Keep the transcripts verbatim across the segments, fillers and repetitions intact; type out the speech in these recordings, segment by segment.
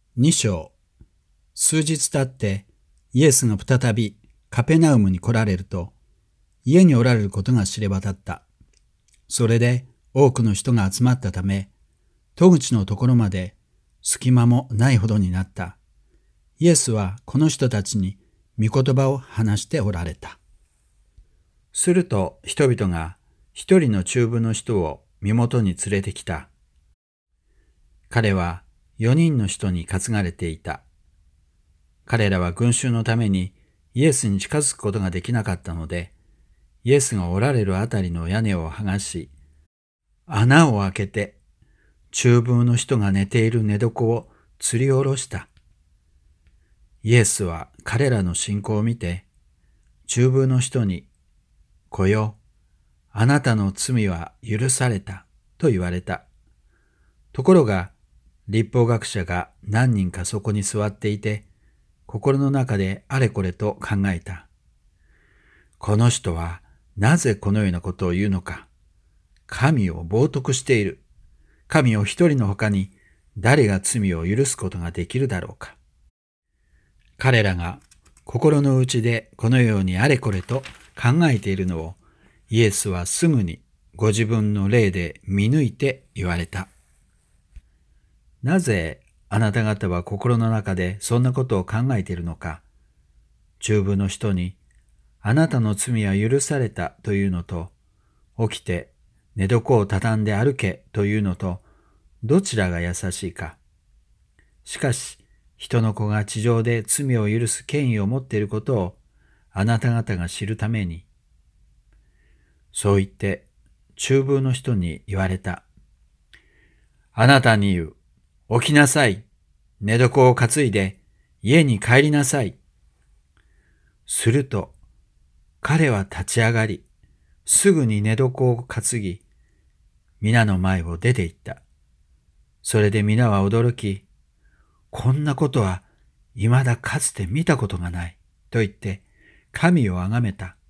に章。数日経ってイエスが再びカペナウムに来られると、家におられることが知れ渡った。それで多くの人が集まったため、戸口のところまで隙間もないほどになった。イエスはこの人たちに御言葉を話しておられた。すると人々が一人の中部の人を身元に連れてきた。彼は四人の人に担がれていた。彼らは群衆のためにイエスに近づくことができなかったので、イエスがおられるあたりの屋根を剥がし、穴を開けて中部の人が寝ている寝床を吊り下ろした。イエスは彼らの信仰を見て、中部の人に、来よ、あなたの罪は許されたと言われた。ところが、律法学者が何人かそこに座っていて、心の中であれこれと考えた。この人はなぜこのようなことを言うのか。神を冒涜している。神を一人のほかに誰が罪を許すことができるだろうか。彼らが心の内でこのようにあれこれと考えているのをイエスはすぐにご自分の霊で見抜いて言われた。なぜあなた方は心の中でそんなことを考えているのか。中部の人にあなたの罪は許されたというのと、起きて寝床を畳んで歩けというのと、どちらが優しいか。しかし、人の子が地上で罪を許す権威を持っていることをあなた方が知るために。そう言って中部の人に言われた。あなたに言う。起きなさい。寝床を担いで家に帰りなさい。すると彼は立ち上がり、すぐに寝床を担ぎ、皆の前を出て行った。それで皆は驚き、こんなことは未だかつて見たことがない、と言って神をあがめた。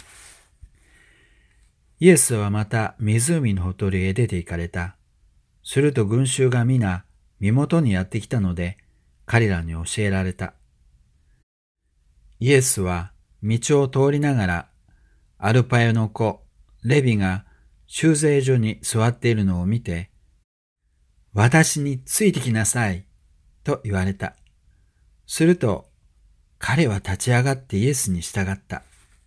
イエスはまた湖のほとりへ出て行かれた。すると群衆が皆身元にやってきたので、彼らに教えられた。イエスは道を通りながら、アルパヨの子、レビが修税所に座っているのを見て、私についてきなさい、と言われた。すると、彼は立ち上がってイエスに従った。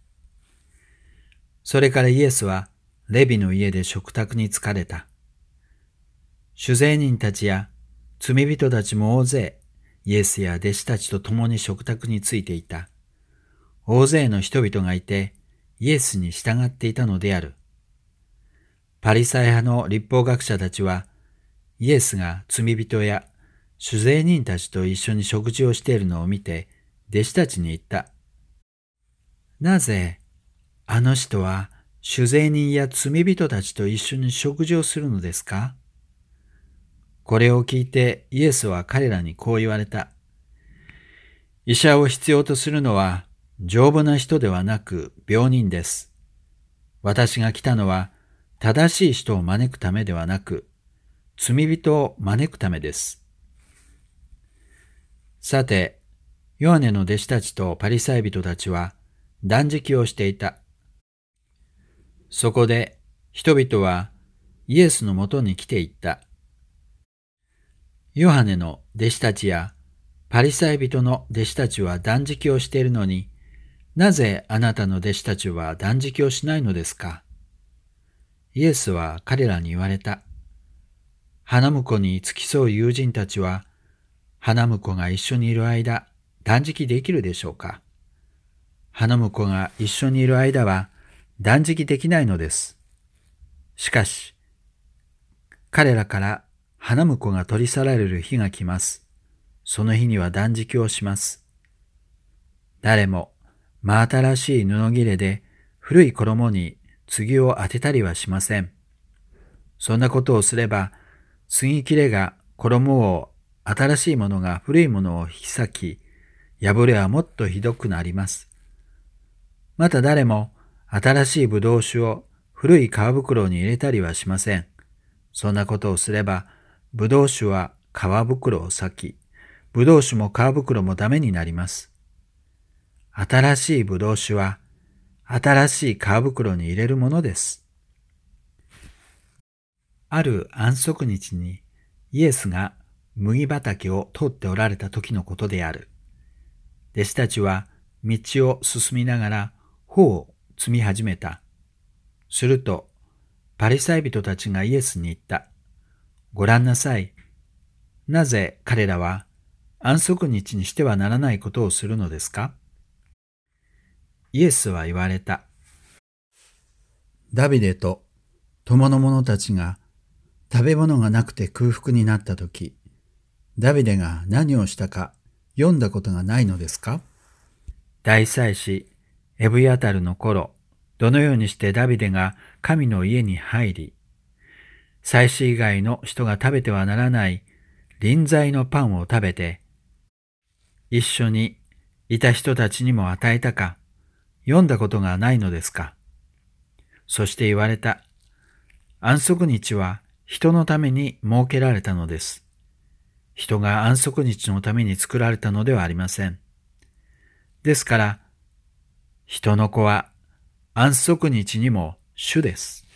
それからイエスは、レビの家で食卓に疲れた。主税人たちや罪人たちも大勢、イエスや弟子たちと共に食卓についていた。大勢の人々がいて、イエスに従っていたのである。パリサイ派の律法学者たちは、イエスが罪人や主税人たちと一緒に食事をしているのを見て、弟子たちに言った。なぜ、あの人は主税人や罪人たちと一緒に食事をするのですか？これを聞いてイエスは彼らにこう言われた。医者を必要とするのは丈夫な人ではなく病人です。私が来たのは正しい人を招くためではなく、罪人を招くためです。さて、ヨハネの弟子たちとパリサイ人たちは断食をしていた。そこで人々はイエスのもとに来ていった。ヨハネの弟子たちやパリサイ人の弟子たちは断食をしているのに、なぜあなたの弟子たちは断食をしないのですか？イエスは彼らに言われた。花婿に付き添う友人たちは、花婿が一緒にいる間、断食できるでしょうか？花婿が一緒にいる間は断食できないのです。しかし、彼らから花婿が取り去られる日が来ます。その日には断食をします。誰も真新しい布切れで古い衣に継を当てたりはしません。そんなことをすれば、継ぎ切れが衣を新しいものが古いものを引き裂き、破れはもっとひどくなります。また誰も新しいぶどう酒を古い皮袋に入れたりはしません。そんなことをすれば、ぶどう酒は皮袋を裂き、 ブドウ酒も皮袋もダメになります。新しいブドウ酒は新しい皮袋に入れるものです。ある安息日にイエスが麦畑を通っておられた時のことである。弟子たちは道を進みながら穂を摘み始めた。するとパリサイ人たちがイエスに言った。ご覧なさい。なぜ彼らは安息日にしてはならないことをするのですか？イエスは言われた。ダビデと友の者たちが食べ物がなくて空腹になったとき、ダビデが何をしたか読んだことがないのですか？大祭司エブヤタルの頃、どのようにしてダビデが神の家に入り、祭司以外の人が食べてはならない臨在のパンを食べて、一緒にいた人たちにも与えたか、読んだことがないのですか？そして言われた。安息日は人のために設けられたのです。人が安息日のために作られたのではありません。ですから、人の子は安息日にも主です。